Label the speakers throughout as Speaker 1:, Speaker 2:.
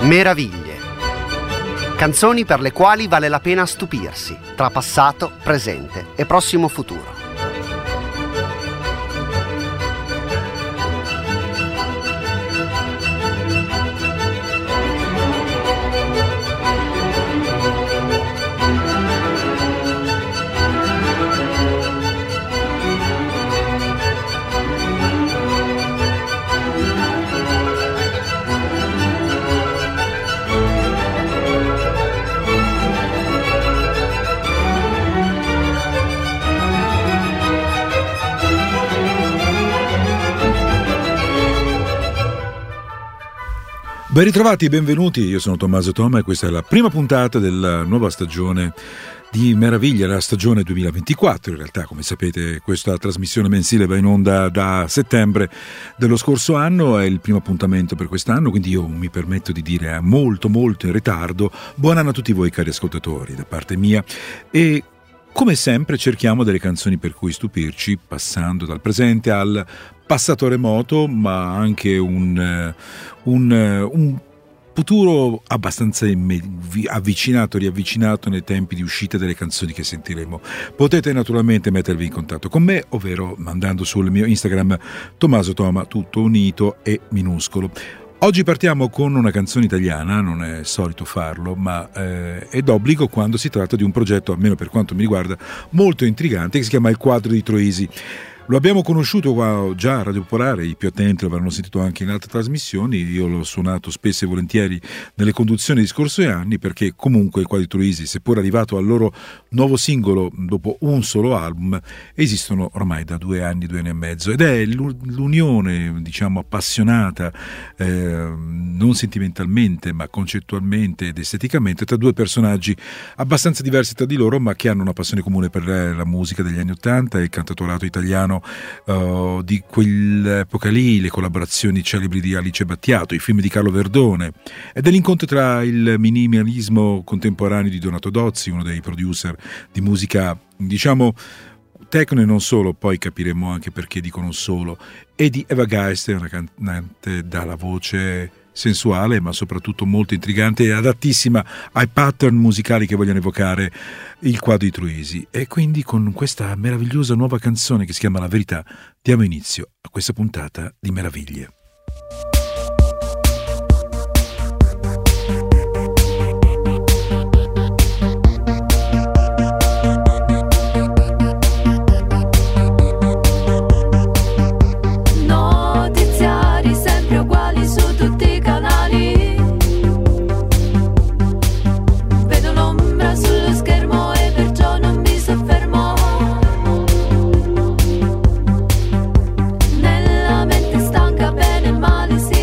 Speaker 1: Meraviglie. Canzoni per le quali vale la pena stupirsi, tra passato, presente e prossimo futuro.
Speaker 2: Ben ritrovati e benvenuti, io sono Tommaso Toma e questa è la prima puntata della nuova stagione di Meraviglia, la stagione 2024. In realtà, come sapete, questa trasmissione mensile va in onda da settembre dello scorso anno, è il primo appuntamento per quest'anno, quindi io mi permetto di dire molto in ritardo buon anno a tutti voi cari ascoltatori da parte mia, e come sempre cerchiamo delle canzoni per cui stupirci, passando dal presente al passato remoto, ma anche un futuro abbastanza avvicinato, riavvicinato nei tempi di uscita delle canzoni che sentiremo. Potete naturalmente mettervi in contatto con me, ovvero mandando sul mio Instagram Tommaso Toma, tutto unito e minuscolo. Oggi partiamo con una canzone italiana, non è solito farlo, ma è d'obbligo quando si tratta di un progetto, almeno per quanto mi riguarda, molto intrigante, che si chiama Il Quadro di Troisi. Lo abbiamo conosciuto qua già a Radio Popolare, i più attenti l'avranno sentito anche in altre trasmissioni, io l'ho suonato spesso e volentieri nelle conduzioni di scorsi anni, perché comunque il Quadro di Troisi, seppur arrivato al loro nuovo singolo dopo un solo album, esistono ormai da 2 anni e mezzo, ed è l'unione, diciamo, appassionata, non sentimentalmente ma concettualmente ed esteticamente, tra 2 personaggi abbastanza diversi tra di loro, ma che hanno una passione comune per la musica degli anni '80 e il cantautorato italiano di quell'epoca lì, le collaborazioni celebri di Alice Battiato, i film di Carlo Verdone, ed è l'incontro tra il minimalismo contemporaneo di Donato Dozzi, uno dei producer di musica, diciamo, techno e non solo, poi capiremo anche perché dico non solo, e di Eva Geist, una cantante dalla voce sensuale ma soprattutto molto intrigante e adattissima ai pattern musicali che vogliono evocare il Quadro di Troisi. E quindi con questa meravigliosa nuova canzone che si chiama La Verità diamo inizio a questa puntata di Meraviglie.
Speaker 3: Nella mente stanca, bene e male si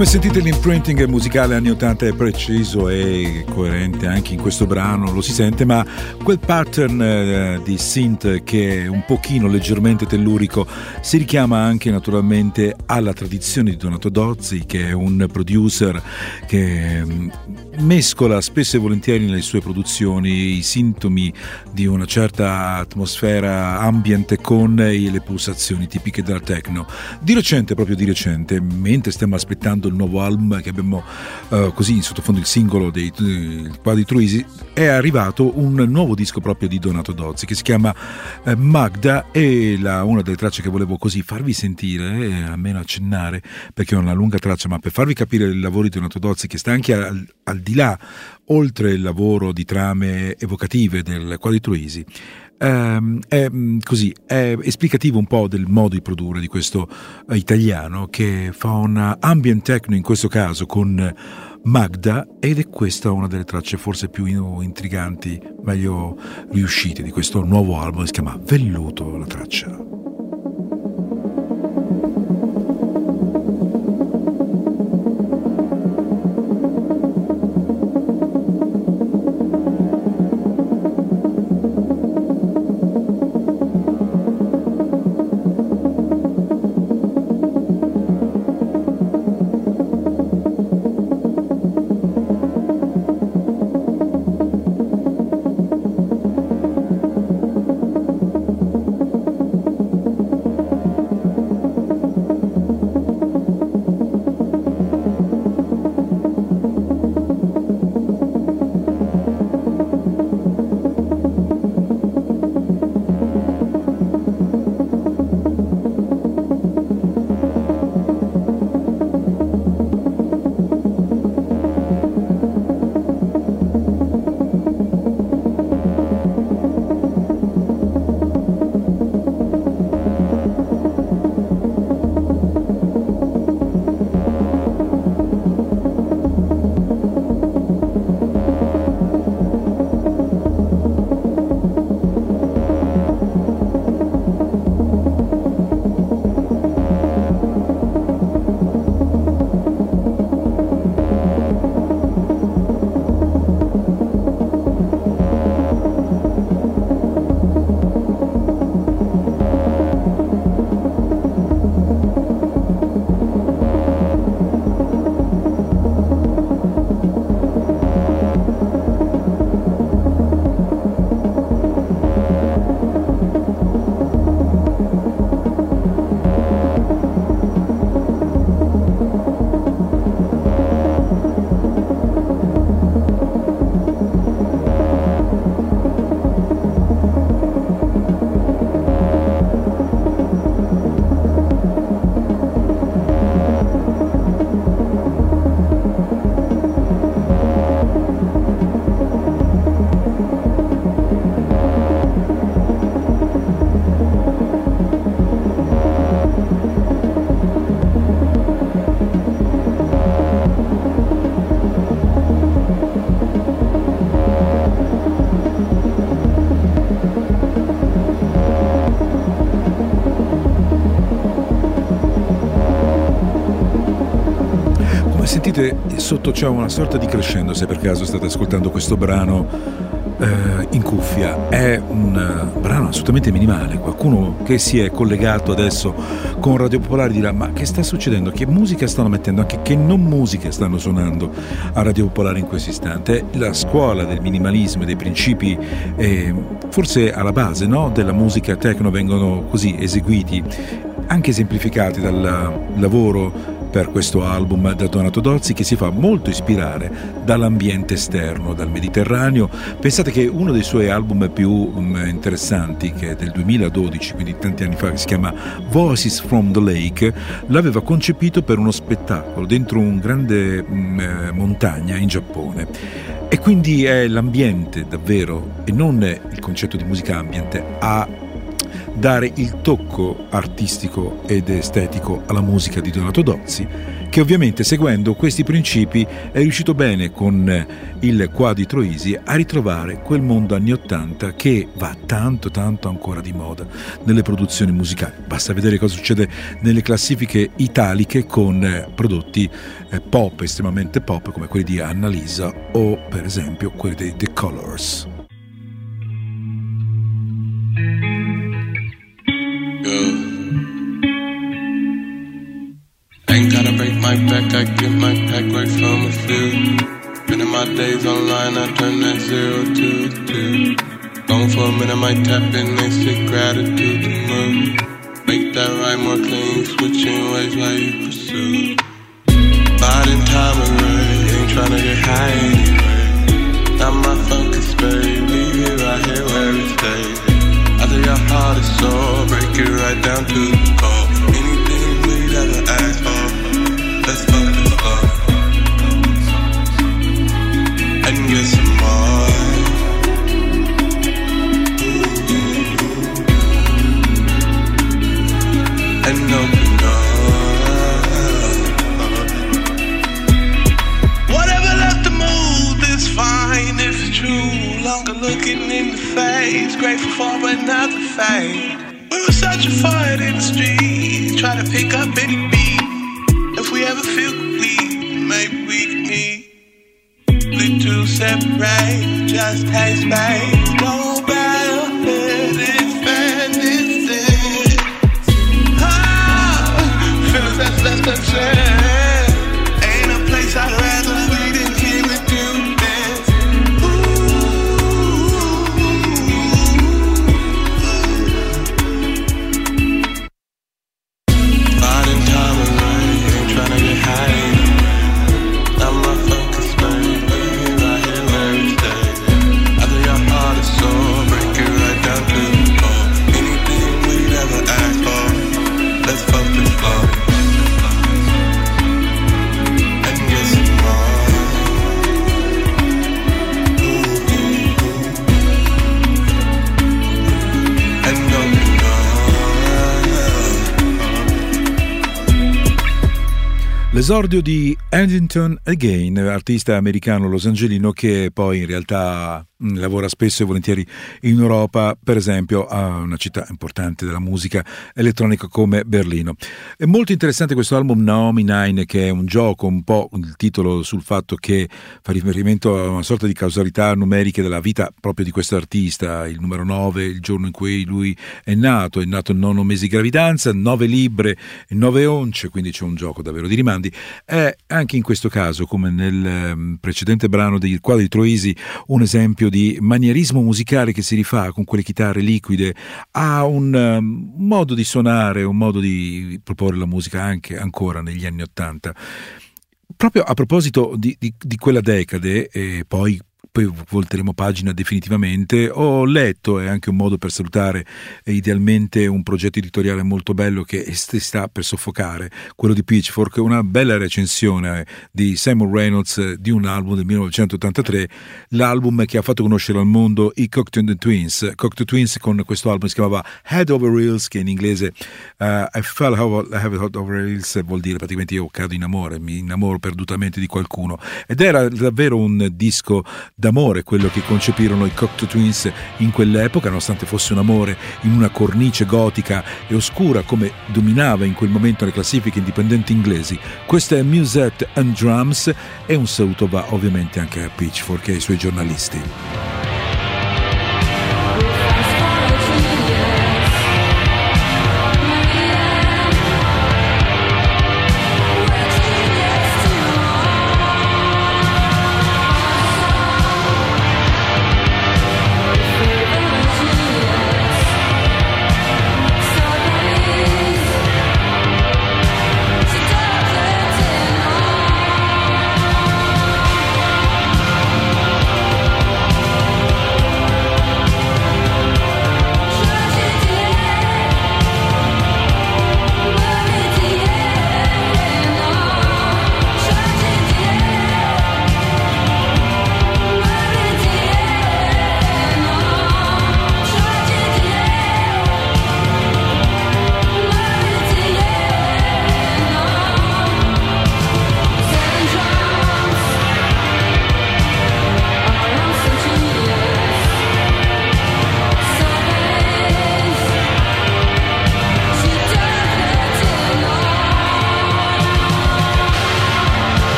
Speaker 2: Come sentite, l'imprinting musicale anni 80 è preciso e coerente anche in questo brano, lo si sente, ma quel pattern di synth che è un pochino leggermente tellurico si richiama anche naturalmente alla tradizione di Donato Dozzi, che è un producer che mescola spesso e volentieri nelle sue produzioni i sintomi di una certa atmosfera ambient con le pulsazioni tipiche della techno. Proprio di recente, mentre stiamo aspettando il nuovo album che abbiamo così in sottofondo, il singolo dei Quadri Truisi, è arrivato un nuovo disco proprio di Donato Dozzi che si chiama Magda, e una delle tracce che volevo così farvi sentire, almeno accennare, perché è una lunga traccia, ma per farvi capire il lavoro di Donato Dozzi, che sta anche al di là, oltre il lavoro di trame evocative del Quadri Truisi, è esplicativo un po' del modo di produrre di questo italiano che fa un ambient techno, in questo caso con Magda, ed è questa una delle tracce forse più intriganti, meglio riuscite di questo nuovo album. Si chiama Velluto la traccia. Sentite, sotto c'è una sorta di crescendo, se per caso state ascoltando questo brano in cuffia. È un brano assolutamente minimale. Qualcuno che si è collegato adesso con Radio Popolare dirà: ma che sta succedendo? Che musica stanno mettendo? Anche che non musica stanno suonando a Radio Popolare in questo istante? La scuola del minimalismo e dei principi forse alla base, no, della musica techno vengono così eseguiti, anche esemplificati dal lavoro per questo album da Donato Dozzi, che si fa molto ispirare dall'ambiente esterno, dal Mediterraneo. Pensate che uno dei suoi album più interessanti, che è del 2012, quindi tanti anni fa, che si chiama Voices from the Lake, l'aveva concepito per uno spettacolo dentro un grande montagna in Giappone. E quindi è l'ambiente davvero, e non il concetto di musica ambient, a dare il tocco artistico ed estetico alla musica di Donato Dozzi, che ovviamente seguendo questi principi è riuscito bene con il Qua di Troisi a ritrovare quel mondo anni 80 che va tanto ancora di moda nelle produzioni musicali. Basta vedere cosa succede nelle classifiche italiche con prodotti pop, estremamente pop, come quelli di Annalisa o per esempio quelli dei The Colors.
Speaker 3: Ain't gotta break my back, I get my pack right from a few. Spending my days online, I turn that 0 to 2. Gone for a minute, might tap in, they say gratitude to move. Make that ride more clean, switching ways while you pursue. Biding time away, ain't tryna get high anyway. Not my focus, babe, leave it right here where it stays. After your heart is sore, break it right down to the core. Anything we'd ever ask for, let's fuck this up and get some more. And open up. Whatever left the mood is fine if it's true. Longer looking in the face, grateful for another fade. We were searching for it in the street, try to pick up any beat. If we ever feel complete, maybe we can meet. We two separate, just take space. Go back ahead and finish it. Feelings that's less than said. Ain't a place I'd rather be than here with you.
Speaker 2: L'esordio di Huntington Again, artista americano losangelino che poi in realtà lavora spesso e volentieri in Europa, per esempio a una città importante della musica elettronica come Berlino. È molto interessante questo album Naomi 9, che è un gioco, un po' il titolo sul fatto che fa riferimento a una sorta di causalità numeriche della vita proprio di questo artista. Il numero 9, il giorno in cui lui è nato il 9° mese di gravidanza, 9 libbre e 9 once, quindi c'è un gioco davvero di rimandi. È anche in questo caso, come nel precedente brano del Qua di Troisi, un esempio di manierismo musicale che si rifà con quelle chitarre liquide a un modo di suonare, un modo di proporre la musica anche ancora negli anni '80. Proprio a proposito di quella decade, e poi volteremo pagina definitivamente, ho letto, è anche un modo per salutare idealmente un progetto editoriale molto bello che si sta per soffocare, quello di Pitchfork, una bella recensione di Simon Reynolds di un album del 1983, l'album che ha fatto conoscere al mondo i Cocteau Twins. Cocteau Twins con questo album si chiamava Head Over Heels, che in inglese I fell head over heels vuol dire praticamente io cado in amore, mi innamoro perdutamente di qualcuno, ed era davvero un disco d'amore quello che concepirono i Cocteau Twins in quell'epoca, nonostante fosse un amore in una cornice gotica e oscura come dominava in quel momento le classifiche indipendenti inglesi. Questo è Musette and Drums, e un saluto va ovviamente anche a Pitchfork e ai suoi giornalisti.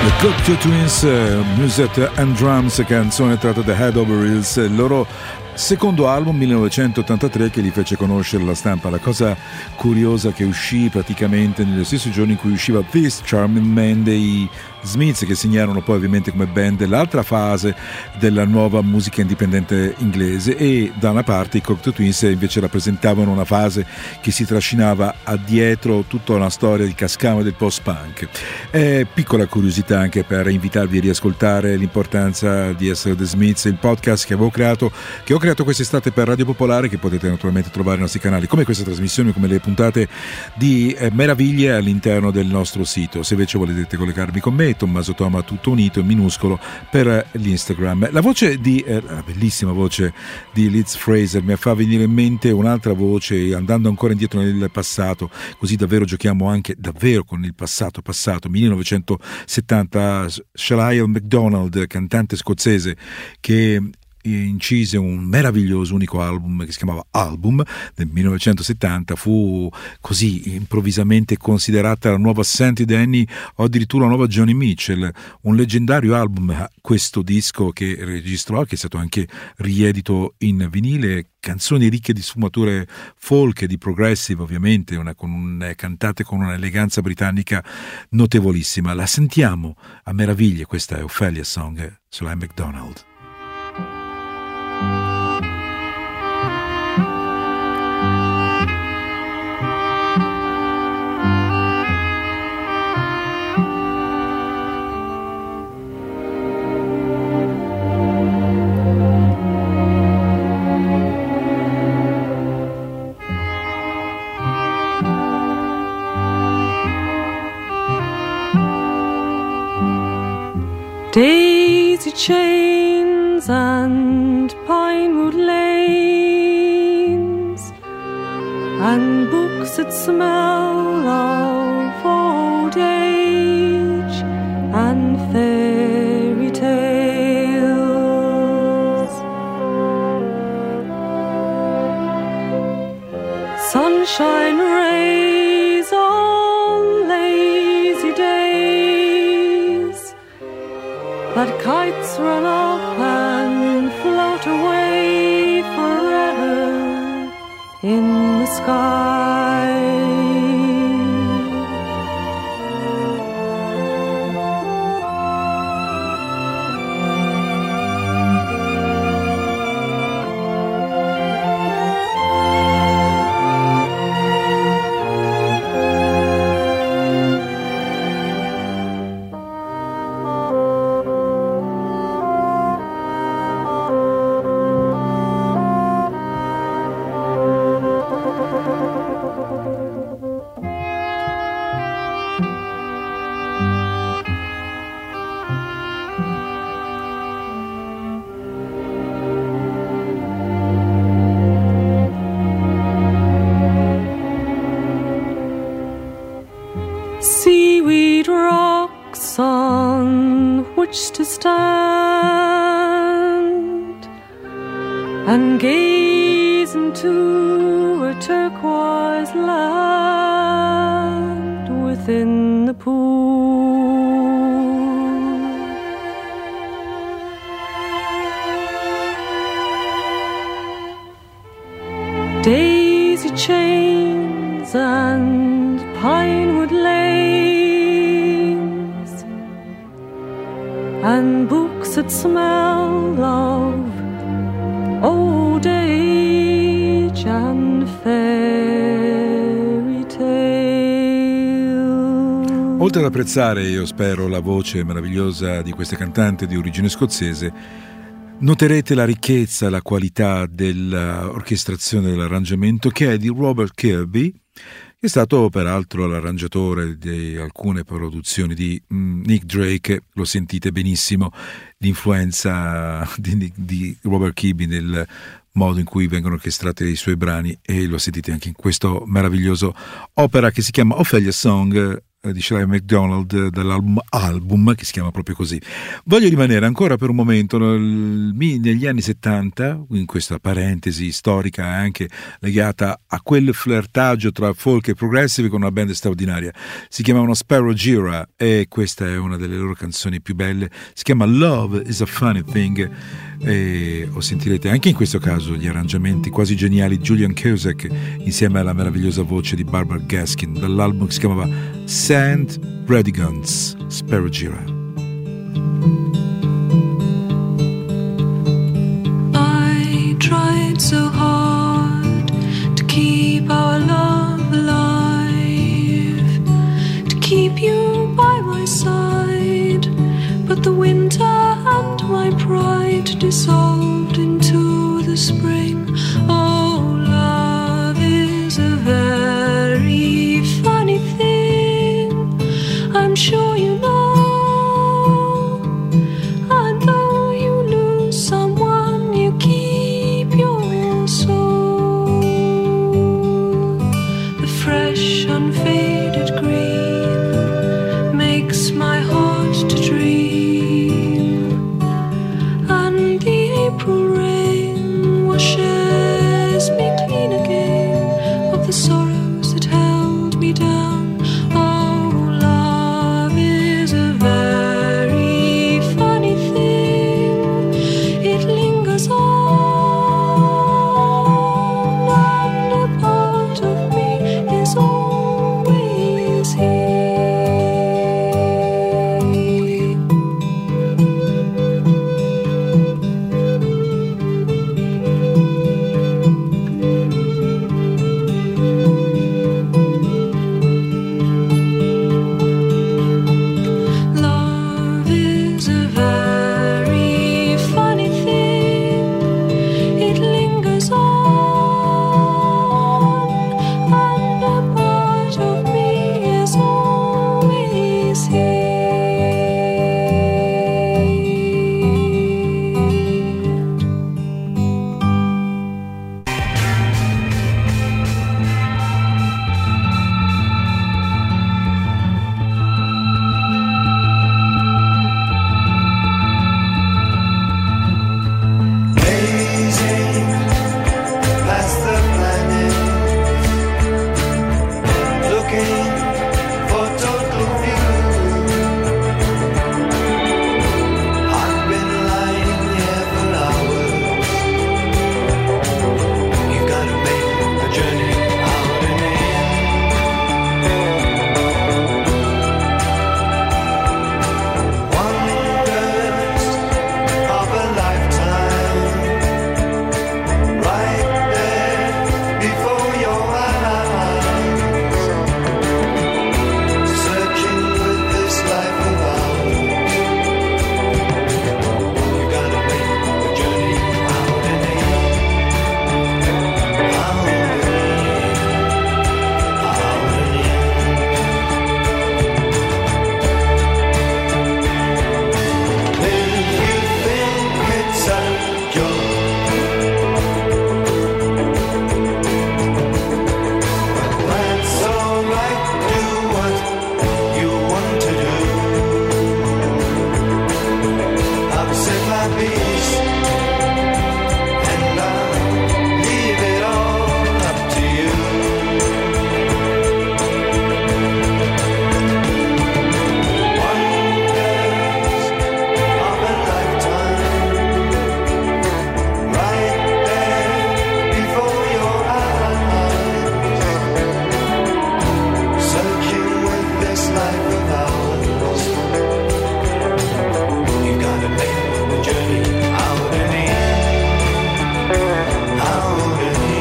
Speaker 2: Cocteau Twins, Musette and Drums, canzone tratta da Head Over Heels, il loro secondo album 1983 che li fece conoscere la stampa. La cosa curiosa che uscì praticamente nello stesso giorno in cui usciva This Charming Man dei Smiths, che segnarono poi ovviamente come band l'altra fase della nuova musica indipendente inglese, e da una parte i Cocteau Twins invece rappresentavano una fase che si trascinava addietro tutta una storia di cascava del post-punk. Piccola curiosità anche per invitarvi a riascoltare l'importanza di essere The Smiths, il podcast che ho creato quest'estate per Radio Popolare, che potete naturalmente trovare nei nostri canali, come questa trasmissione, come le puntate di meraviglie all'interno del nostro sito. Se invece volete collegarvi con me, Tommaso Toma tutto unito in minuscolo per l'Instagram. La voce la bellissima voce di Liz Fraser mi fa venire in mente un'altra voce, andando ancora indietro nel passato, così davvero giochiamo anche davvero con il passato. 1970, Shalail MacDonald, cantante scozzese che incise un meraviglioso unico album che si chiamava Album nel 1970, fu così improvvisamente considerata la nuova Sandy Denny o addirittura la nuova Joni Mitchell. Un leggendario album questo disco che registrò, che è stato anche riedito in vinile, canzoni ricche di sfumature folk e di progressive, ovviamente cantate con un'eleganza britannica notevolissima. La sentiamo a meraviglia, questa è Ophelia Song sulla MacDonald.
Speaker 4: Daisy chains and pinewood lanes and books that smell of old age and fairy tales. Sunshine rays on lazy days that kites run up and float away forever in the sky. Seaweed rocks on which to stand and gaze into a turquoise land within the pool. Daisy chains and pinewood lanes and books that smell of old age and fairy tale.
Speaker 2: Oltre ad apprezzare, io spero, la voce meravigliosa di questa cantante di origine scozzese, noterete la ricchezza e la qualità dell'orchestrazione dell'arrangiamento, che è di Robert Kirby, che è stato peraltro l'arrangiatore di alcune produzioni di Nick Drake. Lo sentite benissimo, l'influenza di Robert Kirby nel modo in cui vengono orchestrati i suoi brani, e lo sentite anche in questo meraviglioso opera che si chiama Ophelia Song, di Shirley MacDonald dall'album che si chiama proprio così. Voglio rimanere ancora per un momento negli anni 70, in questa parentesi storica anche legata a quel flirtaggio tra folk e progressive con una band straordinaria. Si chiamavano Sparrow Gira e questa è una delle loro canzoni più belle, si chiama Love is a Funny Thing, e sentirete anche in questo caso gli arrangiamenti quasi geniali di Julian Cusack insieme alla meravigliosa voce di Barbara Gaskin dall'album che si chiamava St. Bradigans, Sparrow Gira.
Speaker 5: I tried so hard to keep our love alive, to keep you by my side, but the winter and my pride dissolved into the spring. Oh, love is a very funny thing, I'm sure you know. And though you lose someone, you keep your soul. The fresh, unfaded green makes my heart to dream, and the April rain washes me clean again of the sorrows that held me down. Oh, love is a very funny thing, it lingers on, and a part of me is always here. Love is a very funny thing, it lingers on, and a part of me is always here.
Speaker 6: Past the planet, looking for total view. I've been lying here for hours. You gotta make a journey out and in. Wonders of a lifetime, right there before your eyes, searching with this life of ours. You gotta make a journey out and in, out and in, out and in. If you think it's a joke, that's alright, do what you want to do. I've said my piece, and I'll leave it all up to you. Wonders of a lifetime, right there before your eyes, searching with this life of ours. You gotta make the journey out and in, out and in, out and in.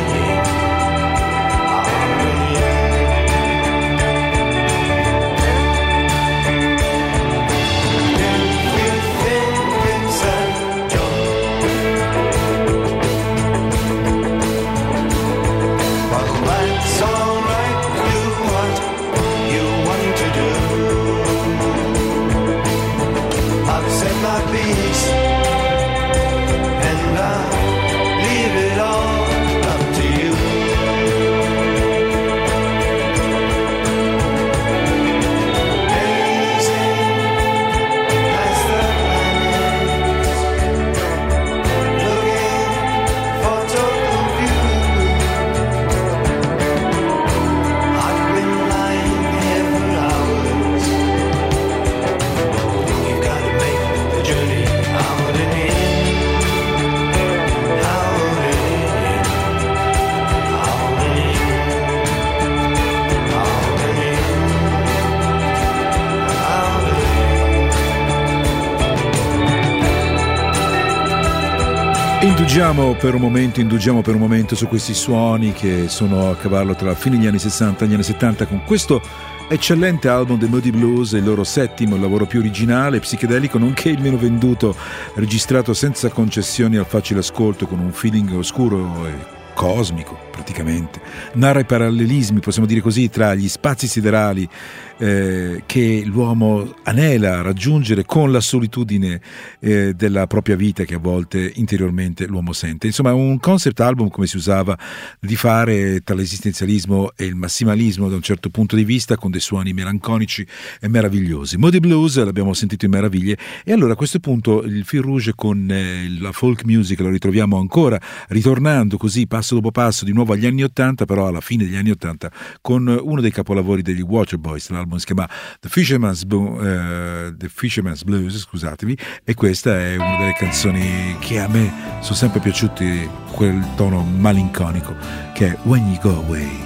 Speaker 6: If you think it's a joke, well, that's alright, do what you want to do. I've said my piece, and I'll leave it all up to you.
Speaker 2: Indugiamo per un momento su questi suoni che sono a cavallo tra fine degli anni 60 e gli anni 70 con questo eccellente album dei Moody Blues, il loro settimo, il lavoro più originale, psichedelico, nonché il meno venduto, registrato senza concessioni al facile ascolto, con un feeling oscuro e cosmico praticamente. Narra i parallelismi, possiamo dire così, tra gli spazi siderali che l'uomo anela a raggiungere con la solitudine della propria vita che a volte interiormente l'uomo sente. Insomma, è un concept album, come si usava di fare tra l'esistenzialismo e il massimalismo da un certo punto di vista, con dei suoni melanconici e meravigliosi. Moody Blues l'abbiamo sentito in meraviglie, e allora a questo punto il fil rouge con la folk music lo ritroviamo ancora, ritornando così passo dopo passo di nuovo agli anni 80, però alla fine degli anni 80, con uno dei capolavori degli Waterboys. L'album si chiama The Fisherman's Blues, scusatemi, e questa è una delle canzoni che a me sono sempre piaciuti, quel tono malinconico che è When You Go Away.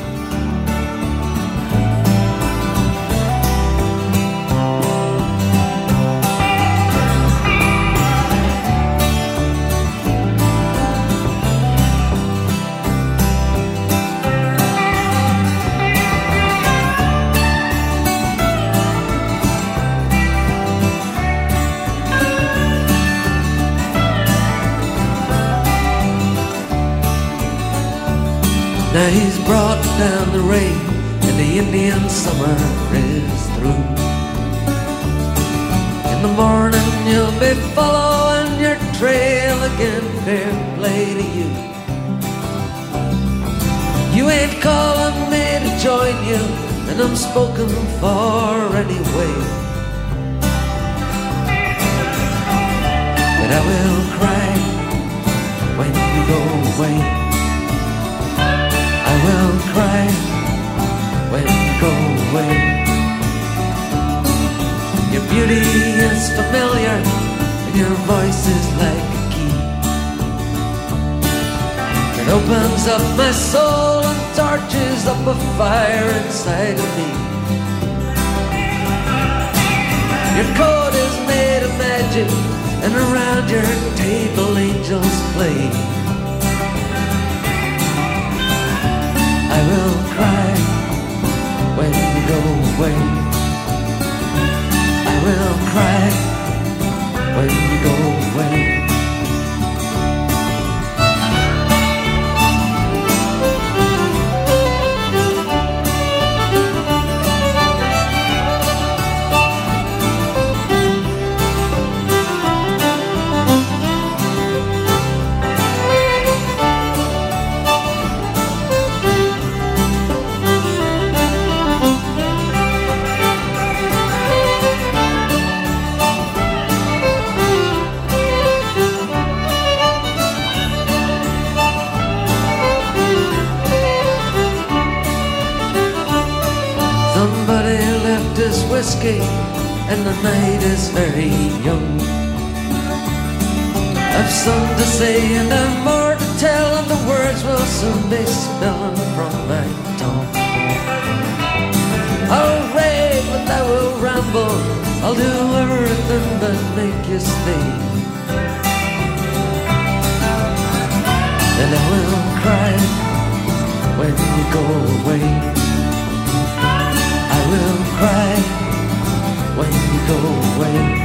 Speaker 6: Now he's brought down the rain and the Indian summer is through. In the morning you'll be following your trail again, fair play to you. You ain't calling me to join you, and I'm spoken for anyway. But I will cry when you go away. I will cry when you go away. Your beauty is familiar and your voice is like a key. It opens up my soul and torches up a fire inside of me. Your coat is made of magic and around your table angels play. I will cry when you go away. I will cry when you go away. Whiskey and the night is very young. I've some to say and I've more to tell, and the words will soon be spilling from my tongue. I'll rave and I will ramble, I'll do everything but make you stay. And I will cry when you go away. I will cry when you go away.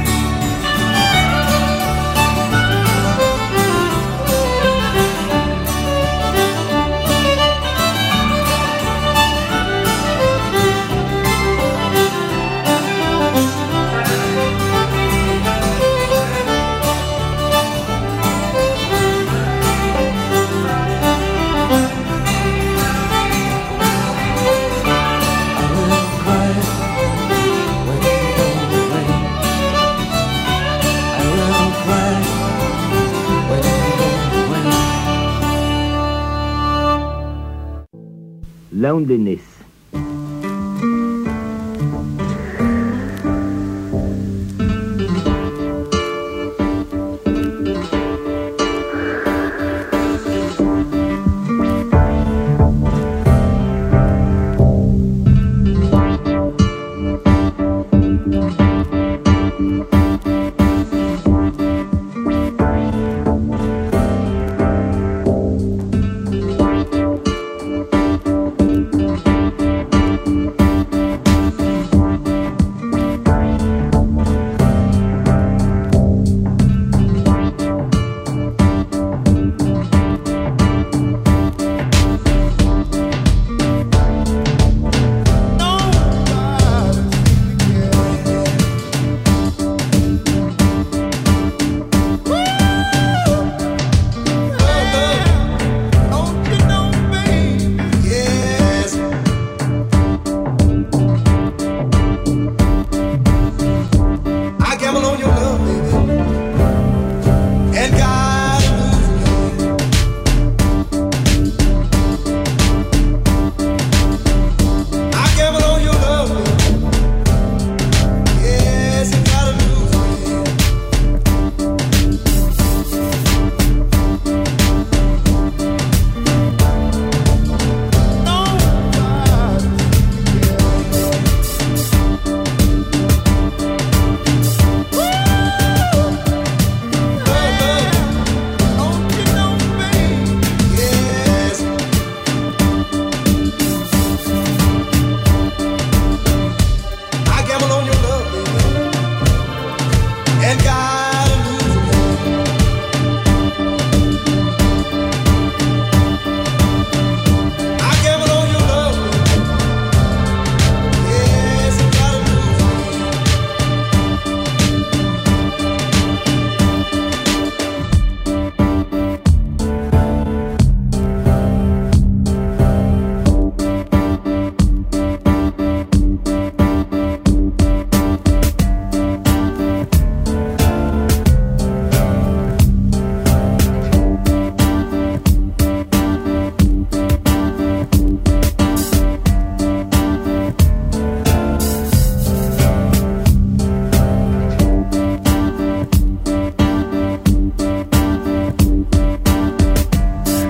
Speaker 7: Loneliness.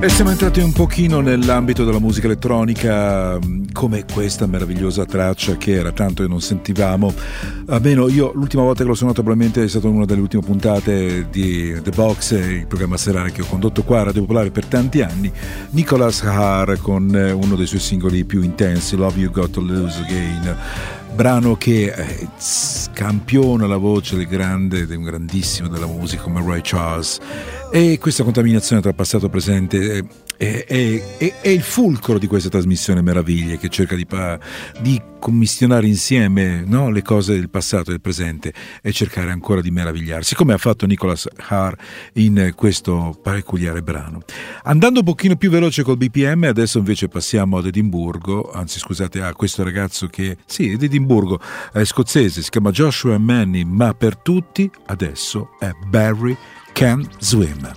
Speaker 2: E siamo entrati un pochino nell'ambito della musica elettronica, come questa meravigliosa traccia che era tanto che non sentivamo. Almeno io l'ultima volta che l'ho suonato probabilmente è stata una delle ultime puntate di The Box, il programma serale che ho condotto qua a Radio Popolare per tanti anni. Nicholas Haar con uno dei suoi singoli più intensi, Love You Got to Lose Again, brano che scampiona la voce del un grandissimo della musica come Ray Charles. E questa contaminazione tra passato e presente è il fulcro di questa trasmissione Meraviglie, che cerca di commissionare insieme, no, le cose del passato e del presente e cercare ancora di meravigliarsi, come ha fatto Nicholas Haar in questo peculiare brano. Andando un pochino più veloce col BPM, adesso invece passiamo ad Edimburgo, anzi scusate, a questo ragazzo che, sì, è di Edimburgo, è scozzese, si chiama Joshua Manny, ma per tutti adesso è Barry Can Swim.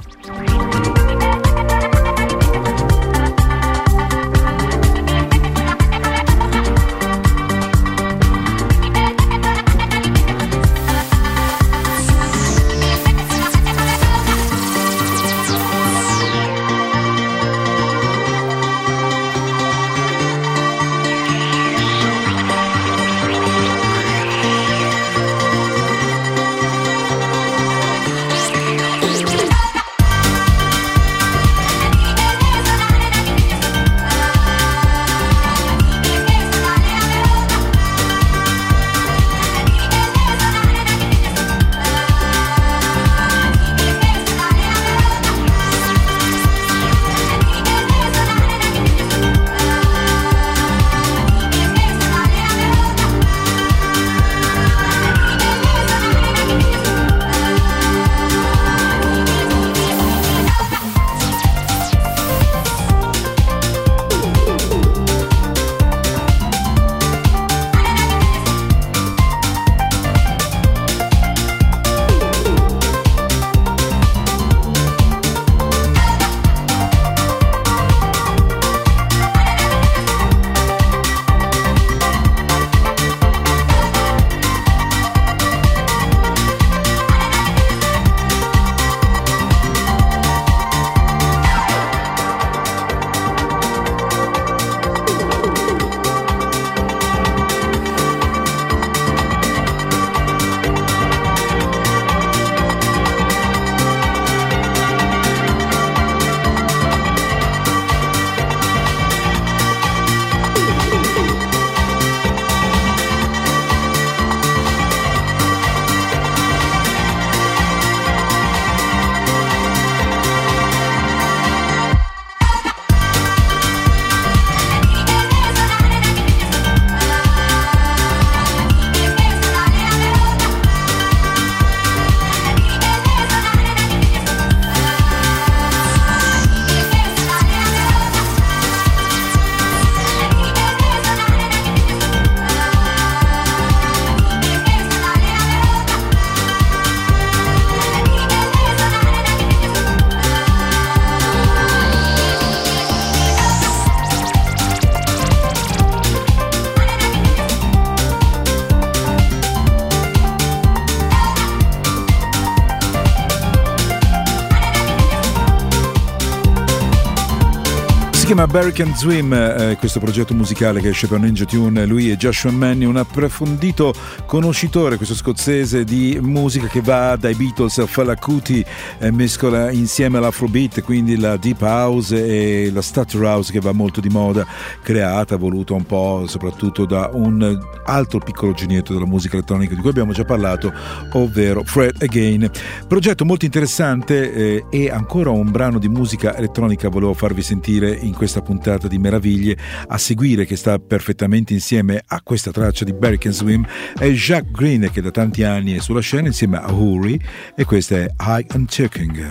Speaker 2: Si chiama Barry Can Swim, questo progetto musicale che esce per Ninja Tune. Lui è Joshua Manny, un approfondito conoscitore, questo scozzese, di musica che va dai Beatles a Fela Kuti, mescola insieme l'Afrobeat, quindi la Deep House e la Stutter House, che va molto di moda, creata, voluta un po' soprattutto da un altro piccolo genietto della musica elettronica di cui abbiamo già parlato, ovvero Fred Again. Progetto molto interessante, e ancora un brano di musica elettronica volevo farvi sentire in questa puntata di Meraviglie, a seguire, che sta perfettamente insieme a questa traccia di Barry Can Swim, è Jacques Green, che da tanti anni è sulla scena insieme a Huri, e questa è High and Checking.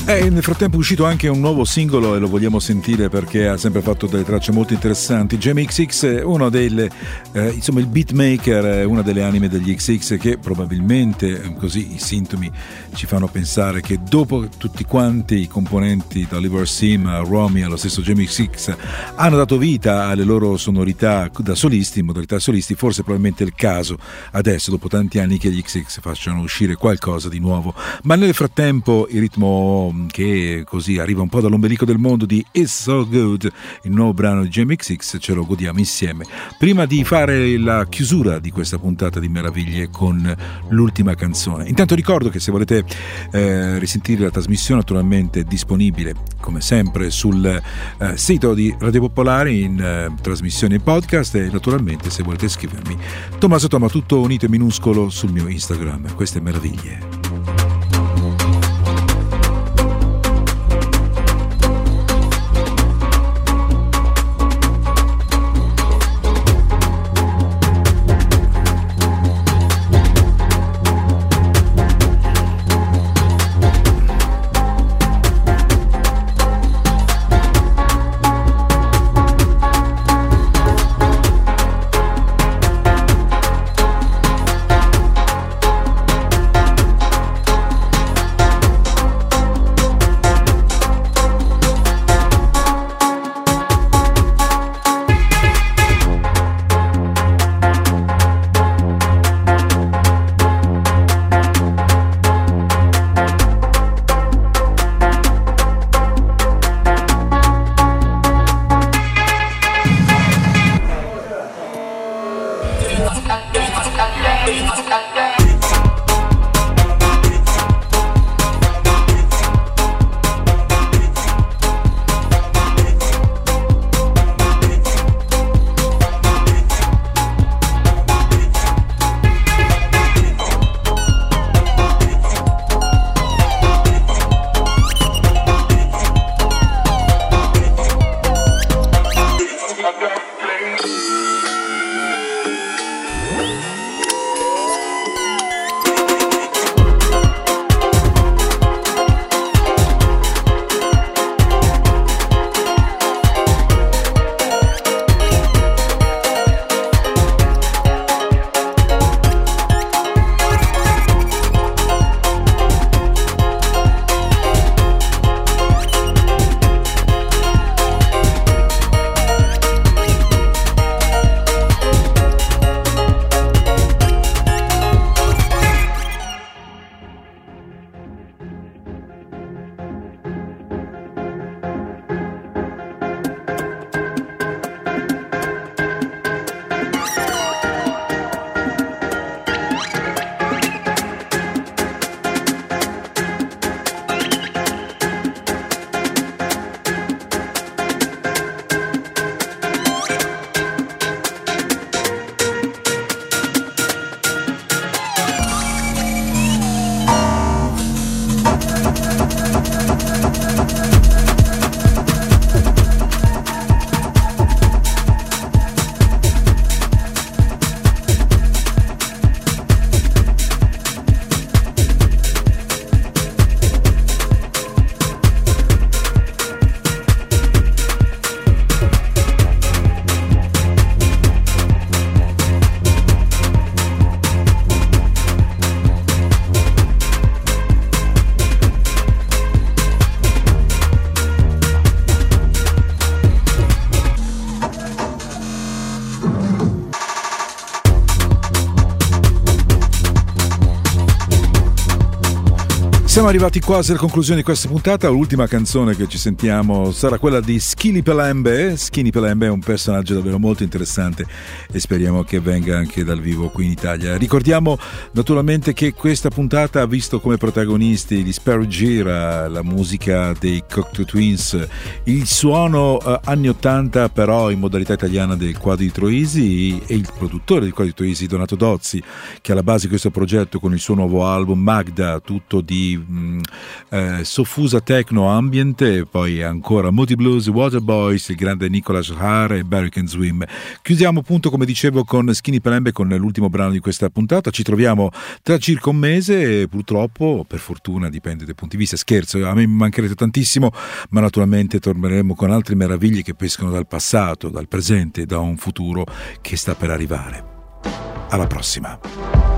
Speaker 2: Nel frattempo è uscito anche un nuovo singolo e lo vogliamo sentire perché ha sempre fatto delle tracce molto interessanti. Jamie XX, uno delle insomma il beatmaker, una delle anime degli XX, che probabilmente, così i sintomi ci fanno pensare che dopo tutti quanti i componenti da Oliver Sim a Romy allo stesso Jamie XX hanno dato vita alle loro sonorità da solisti, in modalità solisti, forse probabilmente è il caso adesso dopo tanti anni che gli XX facciano uscire qualcosa di nuovo. Ma nel frattempo il ritmo che così arriva un po' dall'ombelico del mondo di It's So Good, il nuovo brano di Jamie XX, ce lo godiamo insieme prima di fare la chiusura di questa puntata di Meraviglie con l'ultima canzone. Intanto ricordo che se volete risentire la trasmissione, naturalmente è disponibile come sempre sul sito di Radio Popolare in trasmissione e podcast, e naturalmente se volete scrivermi Tommaso Toma tutto unito e minuscolo sul mio Instagram. Queste Meraviglie. Siamo arrivati quasi alla conclusione di questa puntata. L'ultima canzone che ci sentiamo sarà quella di Skinny Pelembe. Skinny Pelembe è un personaggio davvero molto interessante e speriamo che venga anche dal vivo qui in Italia. Ricordiamo naturalmente che questa puntata ha visto come protagonisti gli Sparrow Gira, la musica dei Cocteau Twins, il suono anni 80 però in modalità italiana del Quadro di Troisi, e il produttore del Quadro di Troisi, Donato Dozzi, che è alla base di questo progetto con il suo nuovo album Magda, tutto di soffusa techno ambient, e poi ancora Moody Blues, Waterboys, il grande Nicolas Haar e Barry Can Swim. Chiudiamo appunto, come dicevo, con Skinny Pelembe, con l'ultimo brano di questa puntata. Ci troviamo tra circa un mese, e purtroppo, per fortuna, dipende dai punti di vista, scherzo, a me mi mancherete tantissimo, ma naturalmente torneremo con altre meraviglie che pescano dal passato, dal presente e da un futuro che sta per arrivare. Alla prossima.